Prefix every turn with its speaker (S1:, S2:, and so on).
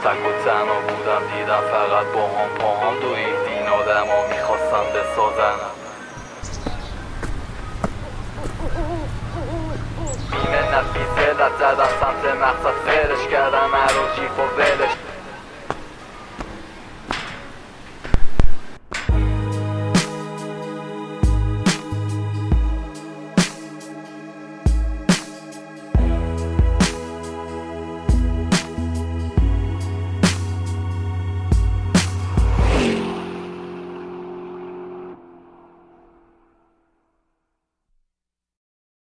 S1: تک و تنها بودم دیدم فقط با هم دوید این آدم ها میخواستن بسازن بیمه نفیز علت زدم سمت مقصد فرش کردم هر و جیف و ولش